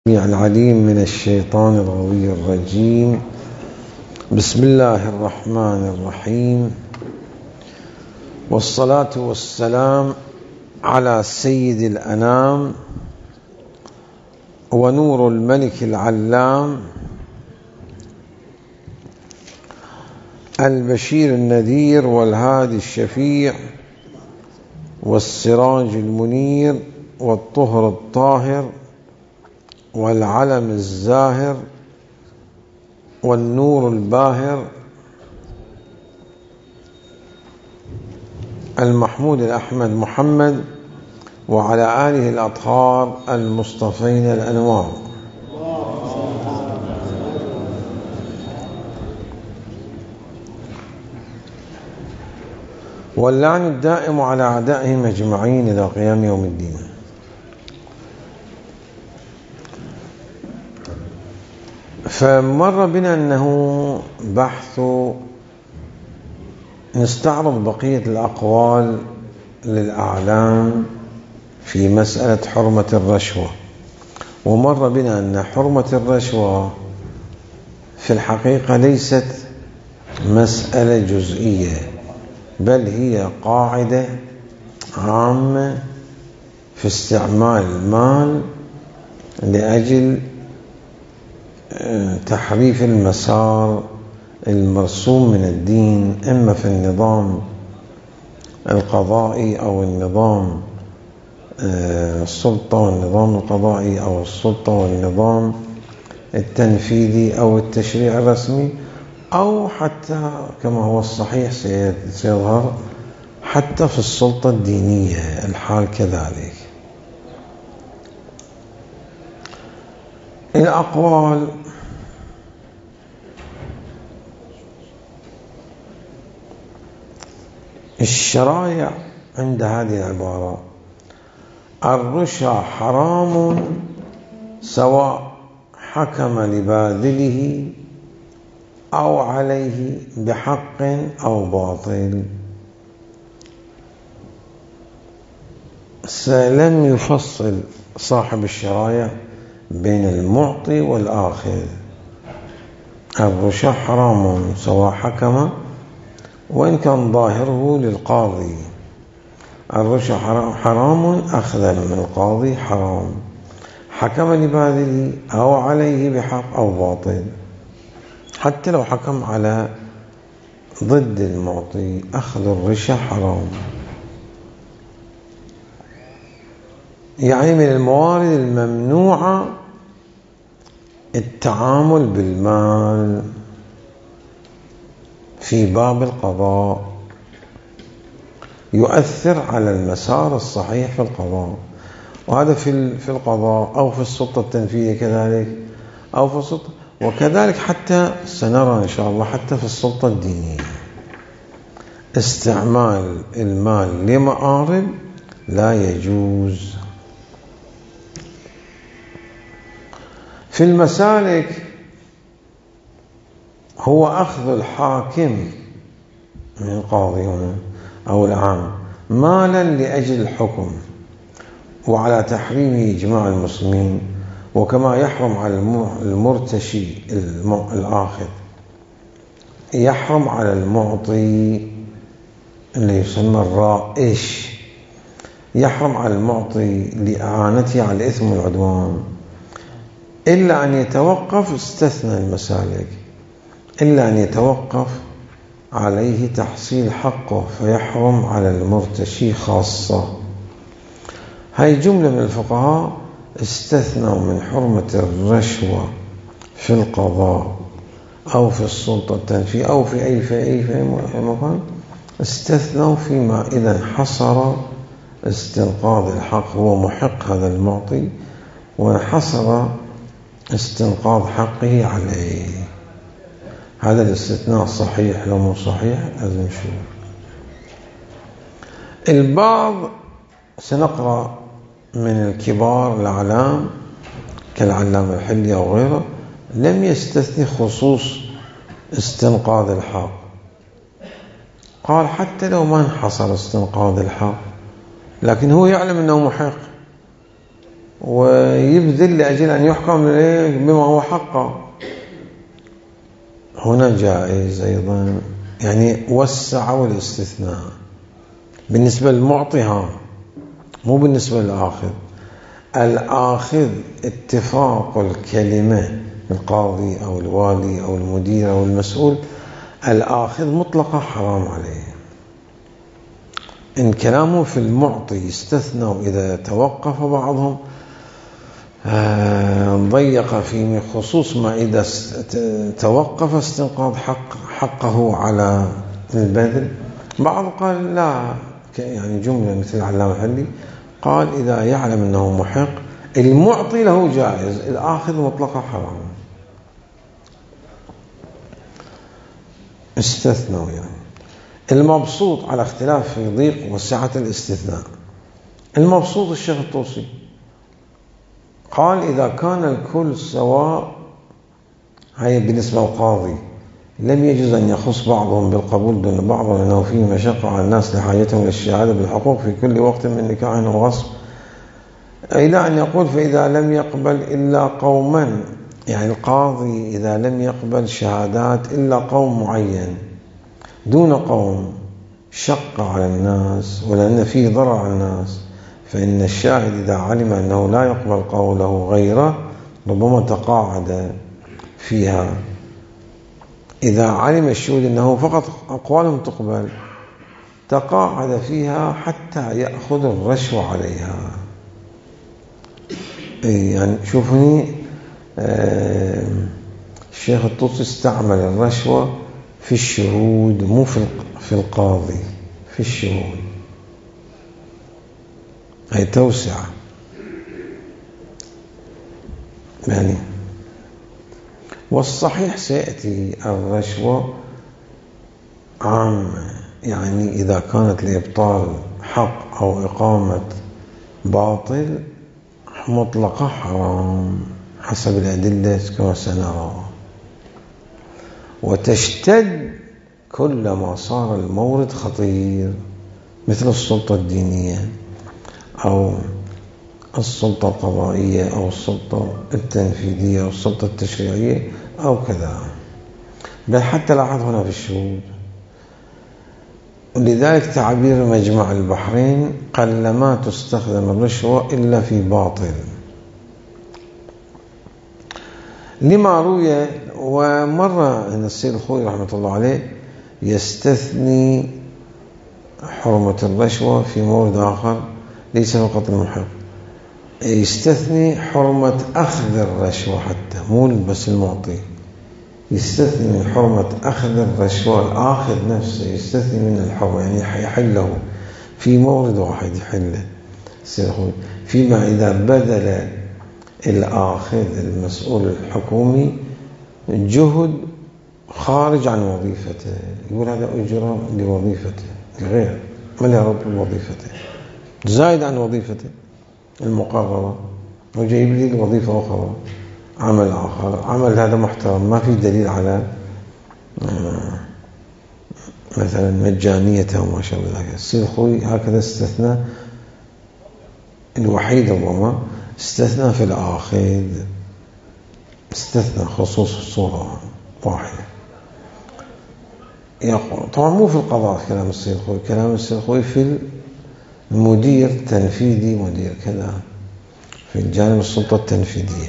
العليم من الشيطان الغوي الرجيم. بسم الله الرحمن الرحيم، والصلاة والسلام على سيد الأنام ونور الملك العلام البشير النذير والهادي الشفيع والسراج المنير والطهر الطاهر والعلم الزاهر والنور الباهر المحمود الأحمد محمد وعلى آله الأطهار المصطفين الأنوار. واللعن الدائم على أعدائهم أجمعين إلى قيام يوم الدين. فمر بنا أنه بحث نستعرض بقية الأقوال للأعلام في مسألة حرمة الرشوة، ومر بنا أن حرمة الرشوة في الحقيقة ليست مسألة جزئية، بل هي قاعدة عامة في استعمال المال لأجل تحريف المسار المرسوم من الدين، إما في النظام القضائي أو النظام السلطة والنظام القضائي أو السلطة والنظام التنفيذي أو التشريع الرسمي، أو حتى كما هو الصحيح سيظهر حتى في السلطة الدينية الحال كذلك. الأقوال الشرائع عند هذه العبارة: الرشا حرام سواء حكم لباذله أو عليه بحق أو باطل. لم يفصل صاحب الشرائع بين المعطي والآخذ. الرشا حرام سواء حكم، وإن كان ظاهره للقاضي. الرشا حرام أخذا من القاضي حرام، حكم لباذله أو عليه بحق أو باطل. حتى لو حكم على ضد المعطي، أخذ الرشا حرام. يعني من الموارد الممنوعة التعامل بالمال في باب القضاء، يؤثر على المسار الصحيح في القضاء، وهذا في القضاء أو في السلطة التنفيذية كذلك، أو في السلطة، وكذلك حتى سنرى إن شاء الله حتى في السلطة الدينية استعمال المال لمآرب لا يجوز. في المسالك هو أخذ الحاكم من القاضي أو العام مالا لأجل الحكم وعلى تحريمه إجماع المسلمين، وكما يحرم على المرتشي الآخذ، يحرم على المعطي اللي يسمى الرائش، يحرم على المعطي لإعانته على الإثم والعدوان، إلا أن يتوقف. استثنى المسالك إلا أن يتوقف عليه تحصيل حقه، فيحرم على المرتشي خاصة. هاي جملة من الفقهاء استثنوا من حرمة الرشوة في القضاء أو في السلطة التنفيذية أو في أي مكان، استثنوا فيما إذا حصر استنقاذ الحق، هو محق هذا المعطي وحصر استنقاذ حقه عليه. هذا الاستثناء صحيح لو مو صحيح لازم نشوف. البعض سنقرأ من الكبار الأعلام كالعلامة الحلي أو غيره لم يستثني خصوص استنقاذ الحق، قال حتى لو ما انحصر استنقاذ الحق، لكن هو يعلم أنه محق، ويبذل لأجل أن يحكم بما هو حقه. هنا جائز أيضا، يعني وسعوا الاستثناء بالنسبة للمعطي، مو بالنسبة للآخذ. الآخذ اتفاق الكلمة، القاضي أو الوالي أو المدير أو المسؤول، الآخذ مطلقة حرام عليه. إن كلامه في المعطي يستثنى إذا توقف بعضهم ضيق في خصوص ما إذا توقف استنقاض حقه على البذل. بعض قال لا، يعني جملة مثل العلامة الحلي قال إذا يعلم أنه محق المعطي له جائز، الآخذ مطلقة حرام. استثنوا يعني. المبسوط على اختلاف في ضيق وسعة الاستثناء. المبسوط الشيخ الطوسي قال إذا كان الكل سواء، هي بالنسبة للقاضي، لم يجوز أن يخص بعضهم بالقبول دون بعض، لأنه فيه مشقة على الناس لحاجتهم للشهادة بالحقوق في كل وقت من نكاح أو غصب، إلى أن يقول فإذا لم يقبل إلا قوما، يعني القاضي إذا لم يقبل شهادات إلا قوم معين دون قوم شق على الناس ولأن فيه ضرر على الناس، فإن الشاهد إذا علم أنه لا يقبل قوله غيره ربما تقاعد فيها. إذا علم الشهود أنه فقط أقوالهم تقبل تقاعد فيها حتى يأخذ الرشوة عليها. يعني شوفني الشيخ الطوسي استعمل الرشوة في الشهود، مو في القاضي، في الشهود، هي توسعة يعني. والصحيح سيأتي الرشوة عامة، يعني إذا كانت لإبطال حق أو إقامة باطل مطلقة حرام حسب الأدلة كما سنرى. وتشتد كلما صار المورد خطير، مثل السلطة الدينية أو السلطة القضائية أو السلطة التنفيذية أو السلطة التشريعية أو كذا. بل حتى لاحظ هنا في الشهود. ولذلك تعبير مجمع البحرين قلما تستخدم الرشوة إلا في باطل، لما روي. ومرة أن السيد الخوي رحمة الله عليه يستثني حرمة الرشوة في مورد آخر ليس فقط المحق، يستثني حرمة أخذ الرشوة حتى، مو بس المعطي، يستثني من حرمة أخذ الرشوة، الآخذ نفسه يستثني من الحرمة، يعني يحله في مورد واحد يحله فيما إذا بذل الآخذ المسؤول الحكومي جهد خارج عن وظيفته، يقول هذا أجرة لوظيفته غير ما يرد وظيفته، زائد عن وظيفته المقررة، وجايب لي وظيفة أخرى، عمل آخر، عمل هذا محترم، ما في دليل على مثلا مجانيته وما شابه ذلك. السيد الخوي هكذا استثنى، الوحيد ربما استثنى في الآخذ، استثنى خصوص الصورة واحدة. يقول طبعا مو في القضاء كلام السيد الخوي، كلام السيد الخوي في المدير تنفيذي، مدير كذا في الجانب السلطة التنفيذية.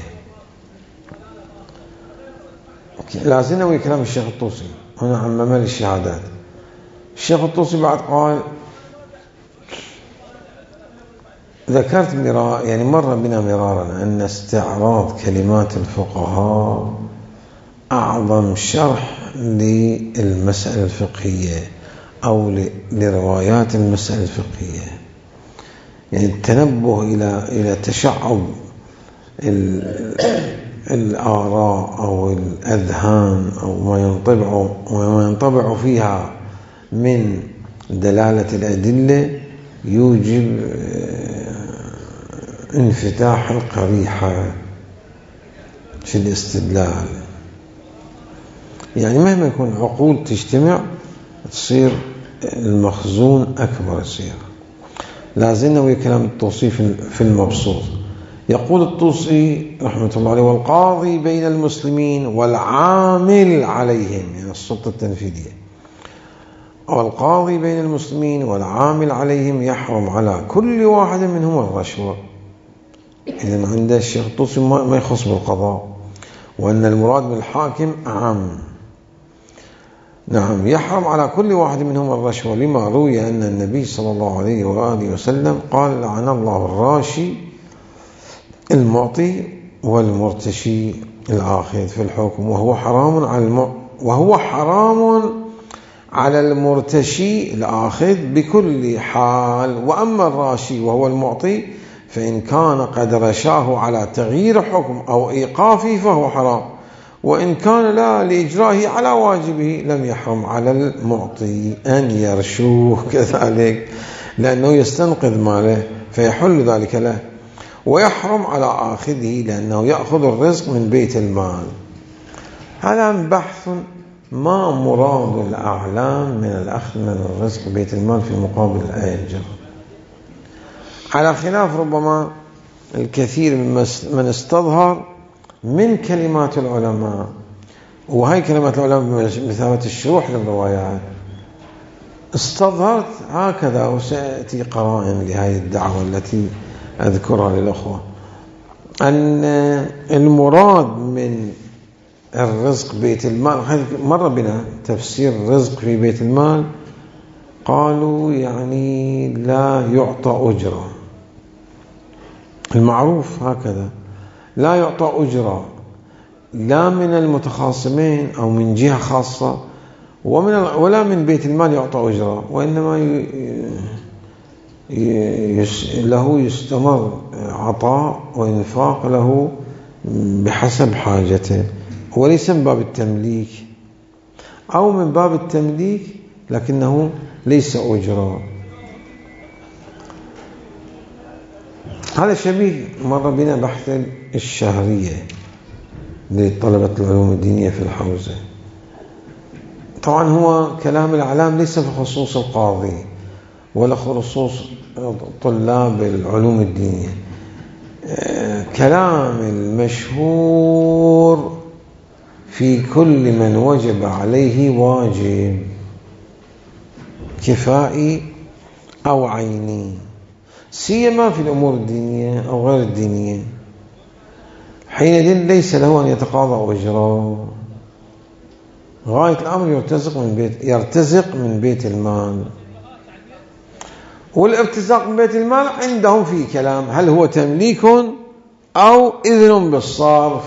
لازم نوي كلام الشيخ الطوسي هنا عمم للشهادات. الشيخ الطوسي بعد قال ذكرت يعني مر بنا مرارا أن استعراض كلمات الفقهاء أعظم شرح للمسألة الفقهية أو لروايات المسألة الفقهية، يعني التنبه إلى تشعب الآراء أو الأذهان أو ما ينطبع فيها من دلالة الأدلة يوجب انفتاح القريحة في الاستدلال. يعني مهما يكون عقول تجتمع تصير المخزون أكبر يصير. لازلنا ويا كلام التوصيف في المبسوط، يقول الطوسي رحمة الله عليه: والقاضي بين المسلمين والعامل عليهم، يعني السلطة التنفيذية، والقاضي بين المسلمين والعامل عليهم يحرم على كل واحد منهم الرشوة. إذن عند الشيخ الطوسي ما يخص بالقضاء، وأن المراد بالحاكم أعم. نعم، يحرم على كل واحد منهم الرشوة، لما روي أن النبي صلى الله عليه وآله وسلم قال: لعن الله الراشي المعطي والمرتشي الآخذ في الحكم، وهو حرام على المرتشي الآخذ بكل حال. وأما الراشي وهو المعطي فإن كان قد رشاه على تغيير حكم أو إيقافه فهو حرام، وإن كان لا لإجرائه على واجبه لم يحرم على المعطي أن يرشوه كذلك، لأنه يستنقذ ماله فيحل ذلك له، ويحرم على آخذه لأنه يأخذ الرزق من بيت المال. هذا بحث ما مراد الأعلام من الأخذ من الرزق بيت المال في مقابل الأجر، على خلاف ربما الكثير من استظهر من كلمات العلماء، وهي كلمات العلماء بمثابة الشروح للروايات. استظهرت هكذا، وسيأتي قرائن لهذه الدعوة التي أذكرها للأخوة، أن المراد من الرزق بيت المال، مر بنا تفسير الرزق في بيت المال، قالوا يعني لا يعطى أجرة، المعروف هكذا، لا يعطى أجرة لا من المتخاصمين أو من جهة خاصة ولا من بيت المال يعطى أجرة، وإنما له يستمر عطاء وإنفاق له بحسب حاجته، وليس من باب التمليك، أو من باب التمليك لكنه ليس أجرة. هذا شبيه مر بنا بحث الشهرية لطلبة العلوم الدينية في الحوزة. طبعا هو كلام الأعلام ليس في خصوص القاضي ولا خصوص طلاب العلوم الدينية، كلام المشهور في كل من وجب عليه واجب كفائي أو عيني، سيما في الأمور الدينية أو غير الدينية، حينئذ ليس له أن يتقاضى أجرة. غاية الأمر يرتزق من بيت المال، والارتزاق من بيت المال عندهم في كلام، هل هو تمليك أو إذن بالصرف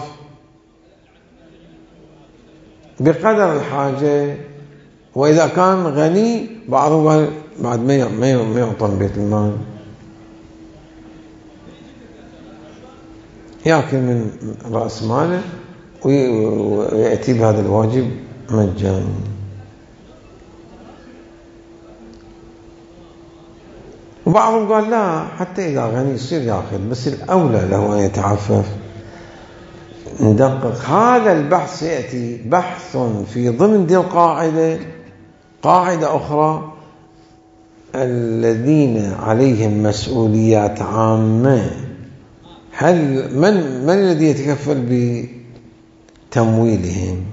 بقدر الحاجة. وإذا كان غني بعضهم بعد ما يعطى من بيت المال، يأكل من رأس ماله ويأتي بهذا الواجب مجاني. وبعضهم قال لا، حتى إذا غني يصير يأخذ، بس الأولى له أن يتعفف. ندقق هذا البحث، سيأتي بحث في ضمن دي القاعدة، قاعدة أخرى: الذين عليهم مسؤوليات عامة، هل من الذي يتكفل بتمويلهم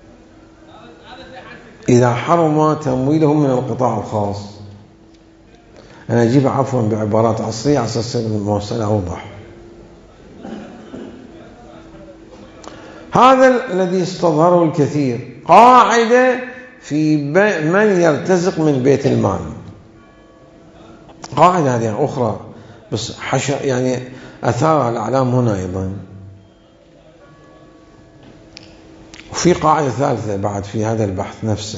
إذا حرم تمويلهم من القطاع الخاص؟ أنا أجيب عفوا بعبارات عصرية على أساس المسألة أوضح. هذا الذي استظهره الكثير قاعدة في من يرتزق من بيت المال، قاعدة هذه أخرى بس يعني أثارها الأعلام هنا أيضا. وفي قاعدة ثالثة بعد في هذا البحث نفسه: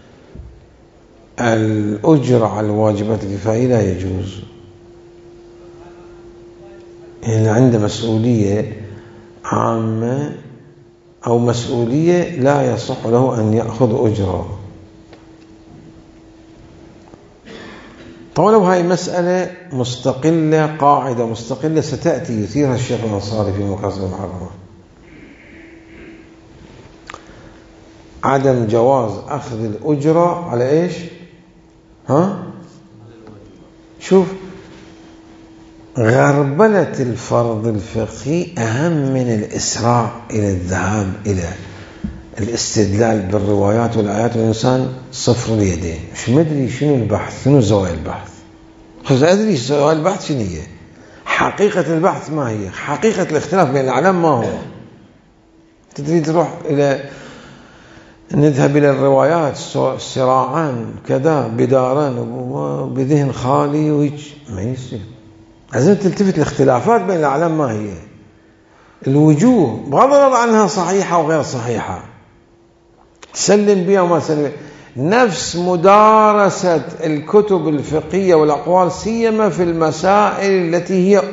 الأجر على الواجبات الكفائية لا يجوز. يعني عنده مسؤولية عامة أو مسؤولية لا يصح له أن يأخذ أجرة. طبعا هاي مسألة مستقلة، قاعدة مستقلة ستأتي يثيرها الشيخ الأنصاري في مقاصد المحرمة، عدم جواز أخذ الأجرة على إيش؟ شوف غربلة الفرض الفقهي أهم من الإسراع إلى الذهاب إلى الاستدلال بالروايات والآيات، والإنسان صفر اليدين مش مدري شنو البحث، شنو زوايا البحث. خذ أدري زوايا البحث شنو هي، حقيقة البحث ما هي، حقيقة الاختلاف بين الأعلام ما هو. تدري تروح إلى نذهب إلى الروايات سراعا كذا بدارا وبذهن خالي وهيك ما يصير. لازم تلتفت الاختلافات بين الأعلام ما هي، الوجوه بغض النظر عنها صحيحة وغير صحيحة، تسلم بها وما تسلم بها. نفس مدارسة الكتب الفقهية والأقوال سيما في المسائل التي هي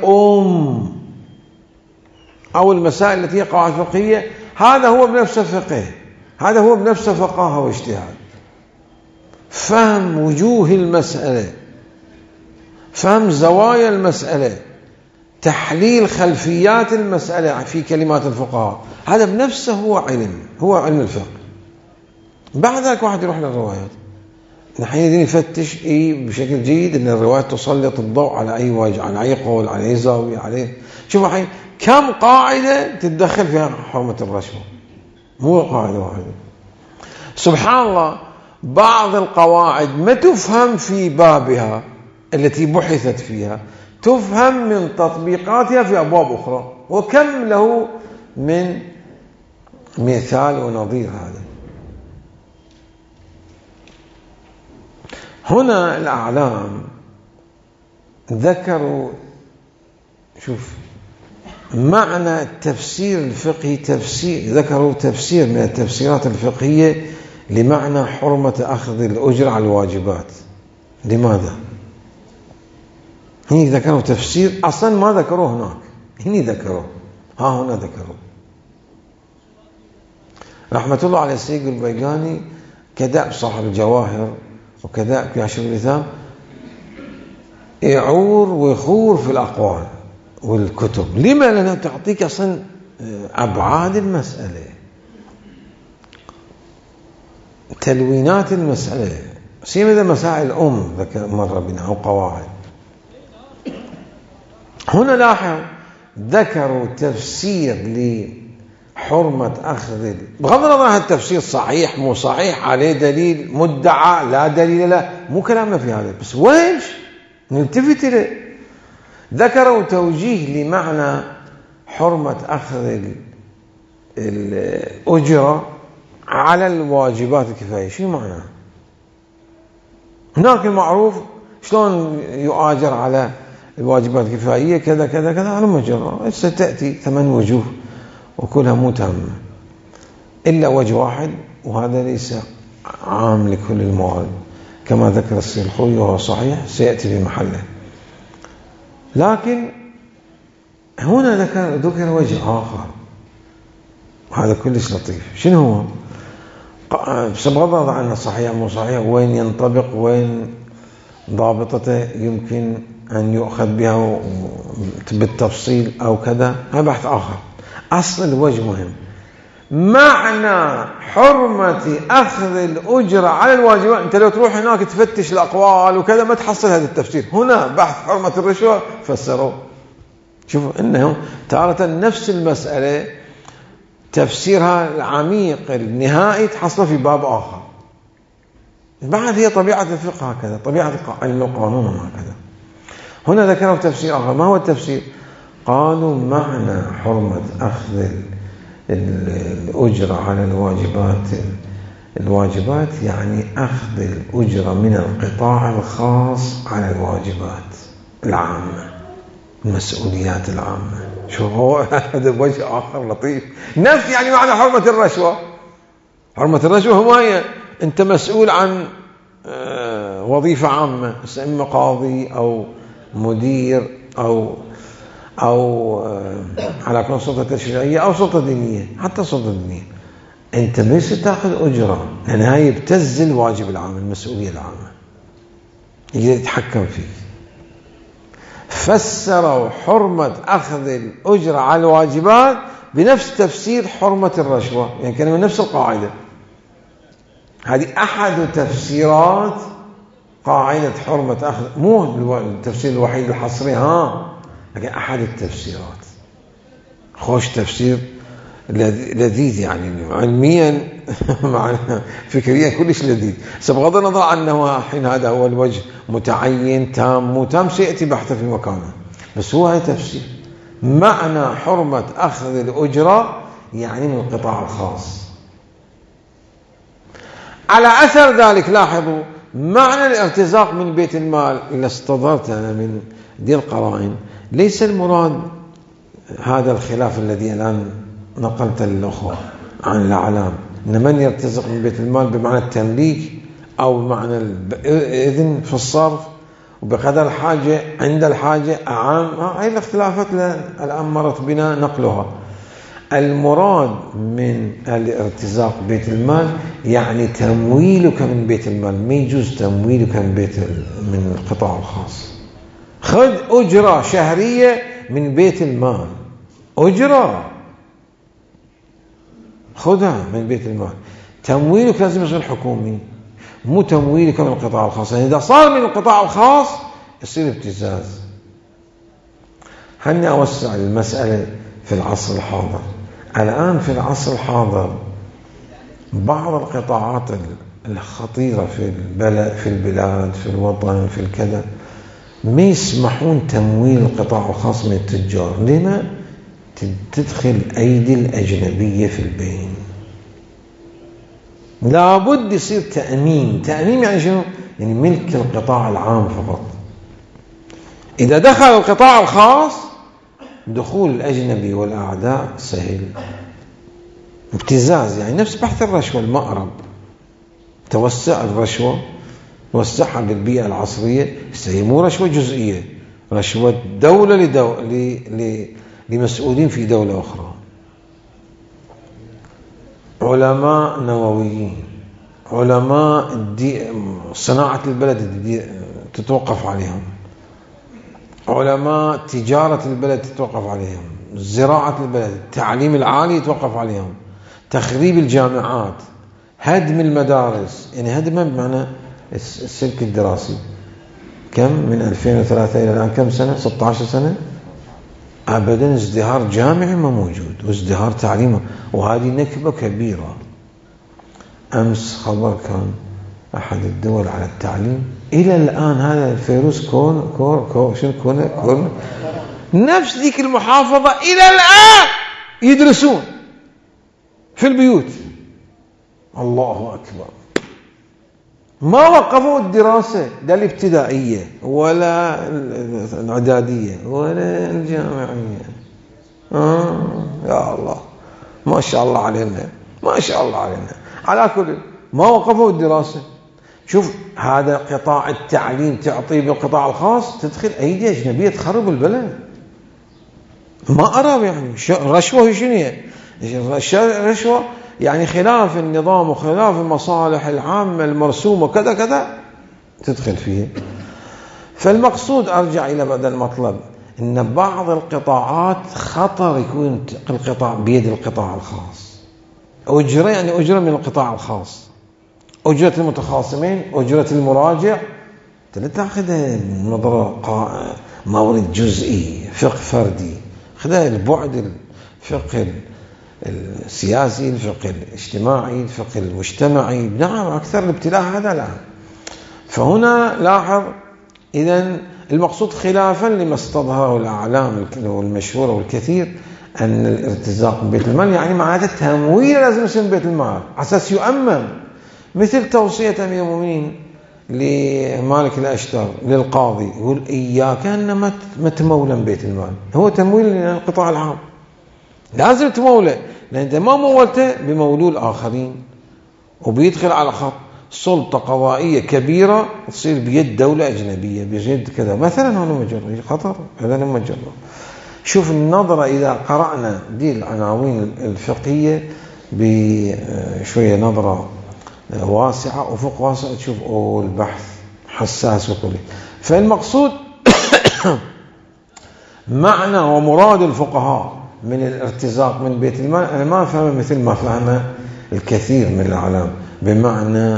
أو المسائل التي هي قواعد فقهية، هذا هو بنفسه فقه، هذا هو بنفسه فقاهة واجتهاد. فهم وجوه المسألة، فهم زوايا المسألة، تحليل خلفيات المسألة في كلمات الفقهاء، هذا بنفسه هو علم الفقه. بعد ذلك واحد يروح للروايات، نحن نفتش بشكل جيد أن الروايات تسلط الضوء على أي وجه، على أي قول، على أي زاوية، عليه. شوفوا الحين كم قاعدة تتدخل فيها حرمة الرشوة، مو قاعدة واحدة. سبحان الله، بعض القواعد ما تفهم في بابها التي بحثت فيها، تفهم من تطبيقاتها في أبواب أخرى، وكم له من مثال ونظير هذا. هنا الأعلام ذكروا، شوف معنى التفسير الفقهي، ذكروا تفسير من التفسيرات الفقهية لمعنى حرمة أخذ الأجر على الواجبات. لماذا؟ هني ذكروا تفسير أصلا ما ذكروه هناك، هني ذكروه، هنا ذكروه. رحمة الله على السيد البيقاني كدأب صاحب الجواهر وكدأب كاشف اللثام يعور ويخور في الأقوال والكتب. لما؟ لأنها تعطيك أصلا أبعاد المسألة، تلوينات المسألة، سيما إذا مسائل مر بنا أو قواعد. هنا لاحظ ذكروا تفسير لحرمة أخذ، بغض النظر عن التفسير صحيح مو صحيح، عليه دليل مدعى لا دليل له، مو كلامنا في هذا، بس ويش نلتفت إليه. ذكروا توجيه لمعنى حرمة أخذ الأجرة على الواجبات الكفاية. شو معنى؟ هناك المعروف شلون يؤاجر على الواجبات الكفائية كذا كذا كذا على مجرى، ستأتي 8 وجوه وكلها مو تامة إلا وجه واحد، وهذا ليس عام لكل الموارد كما ذكر السيد الخوي وهو صحيح، سيأتي في محله. لكن هنا ذكر وجه آخر، وهذا كلش لطيف. شنو هو؟ بغض النظر عنه صحيح مو صحيح، وين ينطبق، وين ضابطته يمكن أن يؤخذ بها بالتفصيل أو كذا، هذا بحث آخر. أصل الوجه مهم. معنى حرمة أخذ الأجرة على الواجبات، أنت لو تروح هناك تفتش الأقوال وكذا ما تحصل هذا التفسير. هنا بحث حرمة الرشوة فسروا. شوفوا إنهم تارة نفس المسألة تفسيرها العميق النهائي تحصل في باب آخر. بعد هي طبيعة الفقه هكذا، طبيعة القانون هكذا. هنا ذكروا تفسير آخر. ما هو التفسير؟ قالوا معنى حرمة أخذ الأجرة على الواجبات يعني أخذ الأجرة من القطاع الخاص على الواجبات العامة، المسؤوليات العامة. شو هو هذا وجه آخر لطيف. نفس يعني معنى حرمة الرشوة. حرمة الرشوة هو هي أنت مسؤول عن وظيفة عامة، إما قاضي أو مدير أو على كل سلطة تشريعية أو سلطة دينية، حتى سلطة دينية، أنت ليس تأخذ أجرة، لأن هاي يبتز الواجب العام، المسؤولية العامة، يتحكم فيك. فسروا حرمة أخذ الأجرة على الواجبات بنفس تفسير حرمة الرشوة، يعني كانوا نفس القاعدة. هذه أحد تفسيرات قاعدة حرمة أخذ، مو التفسير الوحيد الحصري، لكن أحد التفسيرات خوش تفسير لذيذ يعني علميا معنى فكريا كلش لذيذ، بغض النظر عنه حين هذا هو الوجه متعين تام مو تام سيأتي بحثه في مكانه، بس هو هذا تفسير معنى حرمة أخذ الأجرة يعني من القطاع الخاص. على أثر ذلك لاحظوا معنى الارتزاق من بيت المال اللي استظهرت أنا من دي القرائن، ليس المراد هذا الخلاف الذي الآن نقلت للأخوة عن الأعلام إن من يرتزق من بيت المال بمعنى التمليك أو بمعنى الإذن في الصرف وبقدر الحاجة عند الحاجة عام. هاي الاختلافات الآن مرت بنا نقلها. المراد من الارتزاق بيت المال يعني تمويلك من بيت المال، ما يجوز تمويلك من القطاع الخاص. خذ أجرة شهرية من بيت المال، أجرة خذها من بيت المال، تمويلك لازم يصير حكومي مو تمويلك من القطاع الخاص. يعني إذا صار من القطاع الخاص يصير ابتزاز. هني أوسع المسألة في العصر الحاضر. الآن في العصر الحاضر بعض القطاعات الخطيرة في البلاد في الوطن في الكذا ما يسمحون تمويل القطاع الخاص من التجار. لما؟ تدخل أيدي الأجنبية في البين. لابد يصير تأمين. تأمين يعني شنو؟ يعني ملك القطاع العام فقط. إذا دخل القطاع الخاص دخول الأجنبي والأعداء سهل. ابتزاز يعني نفس بحث الرشوة المأرب. توسع الرشوة وسعها بالبيئة العصرية، هي مو رشوة جزئية، رشوة دولة لمسؤولين في دولة أخرى. علماء نوويين، علماء صناعة البلد تتوقف عليهم، علماء تجارة البلد تتوقف عليهم، زراعة البلد، التعليم العالي يتوقف عليهم، تخريب الجامعات، هدم المدارس. يعني هدم بمعنى السلك الدراسي. كم من 2003 إلى الآن كم سنة؟ 16 سنة. أبدا ازدهار جامعي ما موجود وازدهار تعليمي، وهذه نكبة كبيرة. أمس خبر كان أحد الدول على التعليم إلى الآن هذا الفيروس كون نفس ذيك المحافظة إلى الآن يدرسون في البيوت. الله أكبر. ما وقفوا الدراسة لا الابتدائية ولا الإعدادية ولا الجامعية. يا الله ما شاء الله علينا، ما شاء الله علينا. على كل ما وقفوا الدراسة. شوف هذا قطاع التعليم تعطيه بالقطاع الخاص تدخل أيدي أجنبية تخرب البلد. ما أرى يعني رشوة شنو؟ رشوة يعني خلاف النظام وخلاف المصالح العامة المرسومة كذا كذا تدخل فيه. فالمقصود أرجع إلى بدء المطلب إن بعض القطاعات خطر يكون القطاع بيد القطاع الخاص. أجرة يعني أجرة من القطاع الخاص، أجرة المتخاصمين، أجرة المراجع لا تأخذها من نظرة مورد جزئي فقه فردي، خذها البعد الفقه السياسي، الفقه الاجتماعي، الفقه المجتمعي. نعم أكثر الابتلاء هذا الآن. فهنا لاحظ إذن المقصود خلافا لما استظهره الأعلام والمشهورة والكثير أن الارتزاق من بيت المال يعني معناته التمويل لازم يصير من بيت المال عساس يؤمن، مثل توصية أمير المؤمنين لمالك الأشتر للقاضي يقول إياك أن ما تمول من بيت المال. هو تمويل للقطاع العام لازم تموله، لأن أنت ما مولته بمولول آخرين وبيدخل على خط سلطة قضائية كبيرة تصير بيد دولة أجنبية بيد كذا مثلا. هذا مجرد خطر، هذا مجرد. شوف النظرة إذا قرأنا دي العناوين الفقهية بشوية نظرة واسعة وفوق واسع تشوف البحث حساس وكله. فالمقصود معنى ومراد الفقهاء من الارتزاق من بيت المال أنا ما فهم مثل ما فهم الكثير من العالم بمعنى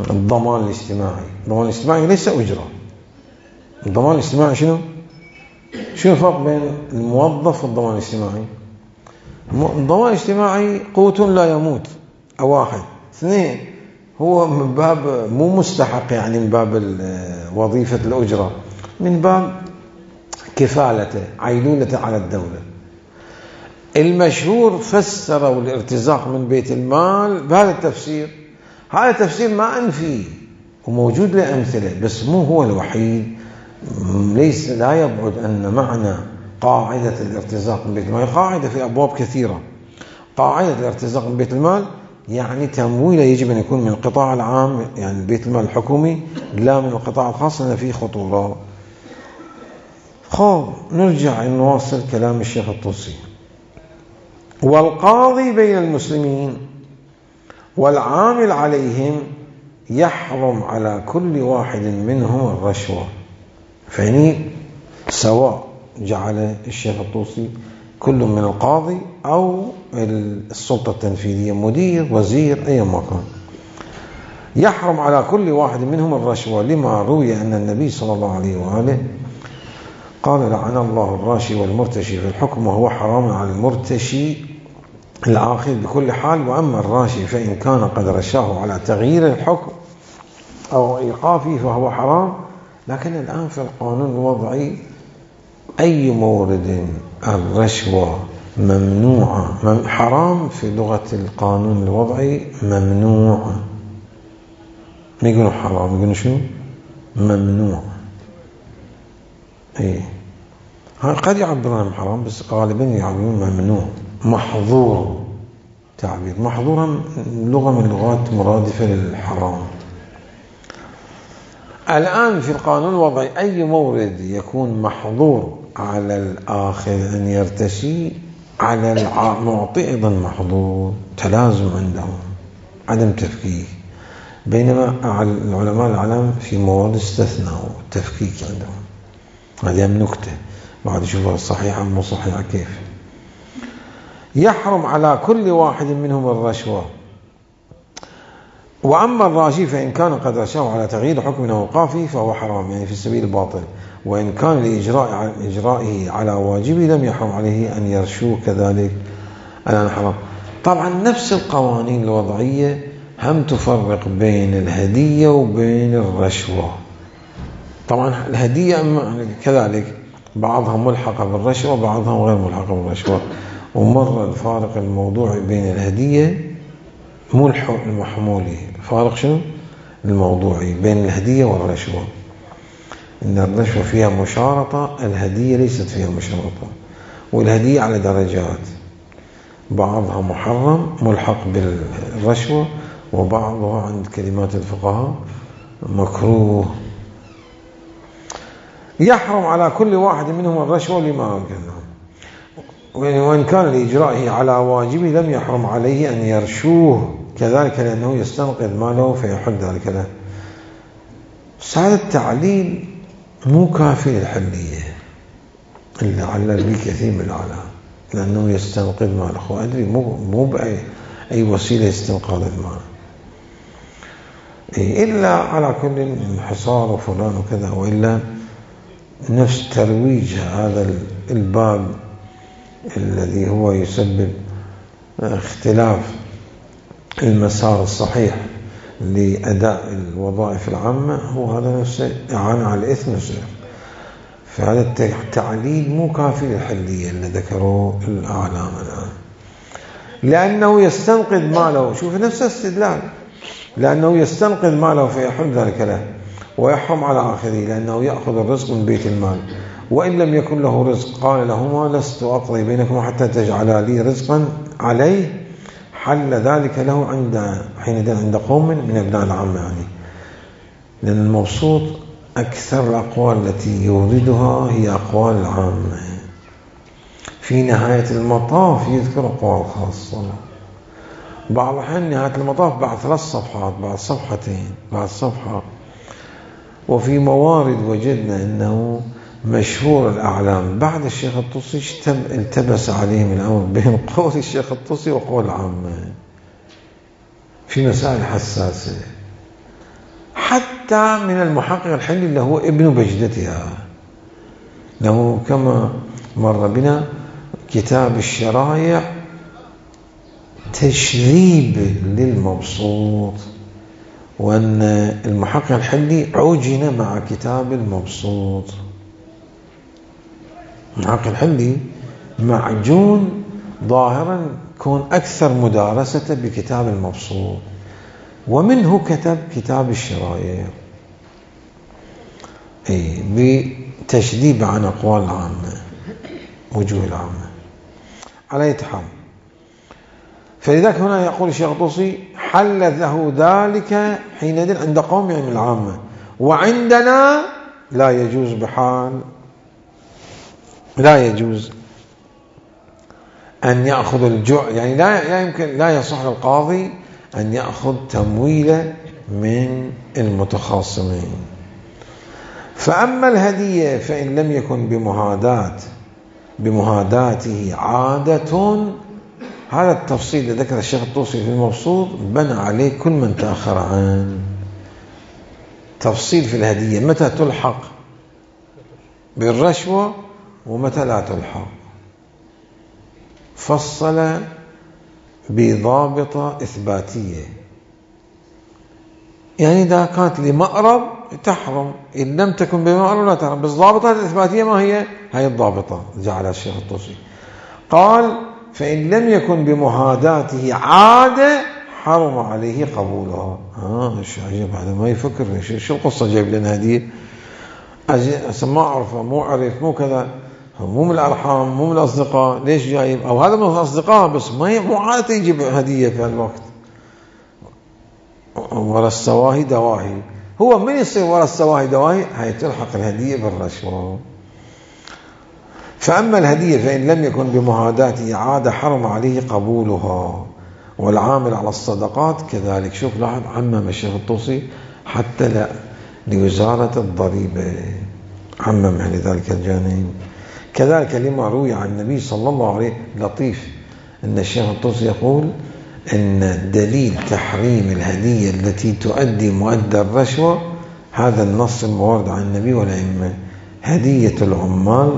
الضمان الاجتماعي. الضمان الاجتماعي ليس أجرة. الضمان الاجتماعي شنو؟ شو الفرق بين الموظف والضمان الاجتماعي؟ الضمان الاجتماعي قوت لا يموت، أو واحد. اثنين، هو من باب مو مستحق، يعني من باب وظيفة الأجرة، من باب كفالته، عيلولته على الدولة. المشهور فسروا الارتزاق من بيت المال بهذا التفسير. هذا التفسير ما أنفيه وموجود له أمثلة، بس مو هو الوحيد. ليس لا يبعد أن معنى قاعدة الارتزاق من بيت المال قاعدة في أبواب كثيرة. قاعدة الارتزاق من بيت المال يعني تمويله يجب أن يكون من القطاع العام، يعني بيت المال الحكومي، لا من القطاع الخاص، لأن فيه خطورة. نرجع نواصل كلام الشيخ الطوسي. والقاضي بين المسلمين والعامل عليهم يحرم على كل واحد منهم الرشوة. فيعني سواء جعل الشيخ الطوسي كل من القاضي أو السلطة التنفيذية، مدير، وزير، أي مكان، يحرم على كل واحد منهم الرشوة، لما روي أن النبي صلى الله عليه وآله قال: لعن الله الراشي والمرتشي في الحكم، وهو حرام على المرتشي الآخذ بكل حال. وأما الراشي فإن كان قد رشاه على تغيير الحكم أو إيقافه فهو حرام. لكن الآن في القانون الوضعي أي مورد الرشوة ممنوعة، حرام في لغة القانون الوضعي، ممنوعة. ما يقولوا حرام، يقولوا شو؟ ممنوع. إيه، قد يعبرون حرام، بس غالبا يعبرون ممنوع، محظور. تعبير محظورا لغة من اللغات مرادفة للحرام. الآن في القانون الوضعي أي مورد يكون محظور على الآخر أن يرتشي، على المعطي أيضا محظور، تلازم عندهم، عدم تفكيك. بينما العلماء العلم في موارد استثناء التفكيك عندهم. هذه نكتة بعد شوفها صحيحة مو صحيحة كيف. يحرم على كل واحد منهم الرشوة. وأما الراشي فإن كان قد رشاه على تغيير حكم أو إيقافه فهو حرام، يعني في سبيل الباطل. وإن كان لإجرائه على واجبه لم يحرم عليه أن يرشوه كذلك. الآن حرام. طبعا نفس القوانين الوضعية هم تفرق بين الهدية وبين الرشوة. طبعا الهدية كذلك بعضها ملحقة بالرشوة، بعضها غير ملحقة بالرشوة. ومر الفارق الموضوعي بين الهدية ملحق المحمولي. فارق شنو؟ الموضوعي بين الهدية والرشوة. إن الرشوة فيها مشارطة، الهدية ليست فيها مشارطة. والهدية على درجات، بعضها محرم ملحق بالرشوة، وبعضها عند كلمات الفقهاء مكروه. يحرم على كل واحد منهم الرشوة لما قلنا. وإن كان لإجرائه على واجبه لم يحرم عليه أن يرشوه كذلك، لأنه يستنقذ ماله فيحل ذلك له. بس هذا التعليل مو كافي للحلية اللي علل به كثير من العلماء، لأنه يستنقذ ماله. وأدري مو بأي وسيلة استنقاذ المال، إلا على كل انحصار وفلان وكذا، وإلا نفس ترويج هذا الباب الذي هو يسبب اختلاف المسار الصحيح لأداء الوظائف العامة، هو هذا نفسه إعانة على الإثم نفسه. فهذا التعليل مو كافي للحلية اللي ذكروه الأعلام الآن، لأنه يستنقذ ماله. شوف نفس استدلال، لأنه يستنقذ ماله فيحل ذلك له، ويحرم على آخره لأنه يأخذ الرزق من بيت المال. وإن لم يكن له رزق قال لهما: لست أقضي بينكم حتى تجعل لي رزقا عليه. حل ذلك له حينئذ عند قوم من أبناء العامة، يعني لأن المبسوط أكثر الأقوال التي يوردها هي أقوال العامة. في نهاية المطاف يذكر أقوال خاصة، بعض الأحيان نهاية المطاف بعد 3 صفحات، بعد صفحتين، بعد صفحة. وفي موارد وجدنا أنه مشهور الأعلام بعد الشيخ الطوسي التبس عليهم الأمر بين قول الشيخ الطوسي وقول العامة في مسائل حساسة، حتى من المحقق الحلي اللي هو ابن بجدتها له كما مر بنا كتاب الشرائع تشذيب للمبسوط، وأن المحقق الحلي عجن مع كتاب المبسوط. المحقق الحلي معجون ظاهرا كون أكثر مدارسة بكتاب المبسوط، ومنه كتب كتاب الشرائع بتشذيب عن أقوال العامة، وجوه العامة على يتحام. فلذلك هنا يقول الشيخ الطوسي حل له ذلك حينئذ عند قوم من العامة، وعندنا لا يجوز بحال، لا يجوز أن يأخذ الجوع، يعني لا يمكن، لا يصح للقاضي أن يأخذ تمويل من المتخاصمين. فأما الهدية فإن لم يكن بمهاداته عادة، هذا التفصيل اللي ذكر الشيخ الطوسي في المبسوط بنى عليه كل من تأخر عنه. تفصيل في الهدية متى تلحق بالرشوة ومتى لا تلحق، فصل بضابطة إثباتية، يعني إذا كانت لمأرب تحرم، إن لم تكن بمأرب لا تحرم. بس ضابطة الإثباتية ما هي؟ هي الضابطة جعلها الشيخ الطوسي. قال فإن لم يكن بمهاداته عادة حرم عليه قبولها. ايش عجيب هذا، ما يفكر شو القصة جايب لنا هدية، ما أعرفه، مو عرف، مو كذا، مو من الأرحام، مو من الأصدقاء، ليش جايب؟ أو هذا من الأصدقاء بس مو عادة يجيب هدية في الوقت. ورا السواهي دواهي، هو من يصير ورا السواهي دواهي؟ هي تلحق الهدية بالرشوة. فأما الهدية فإن لم يكن بمهاداته عادة حرم عليه قبولها، والعامل على الصدقات كذلك. شوف لاحظ عمم الشيخ الطوسي حتى لا لوزارة الضريبة، عمم يعني ذلك الجانب. كذلك لما روي عن النبي صلى الله عليه وسلم، لطيف أن الشيخ الطوسي يقول أن دليل تحريم الهدية التي تؤدي مؤدى الرشوة هذا النص المورد عن النبي والأئمة: هدية العمال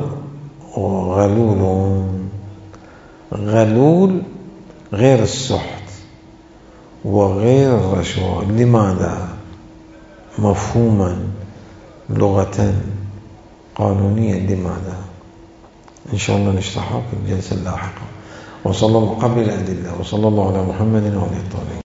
غلول غير السحت وغير الرشوة. لماذا؟ مفهوما، لغة، قانونيا، لماذا؟ إن شاء الله نشرحه في الجلسة اللاحقة. وصلى الله قبل الأدلة، وصلى الله على محمد وعلى آله الطاهرين.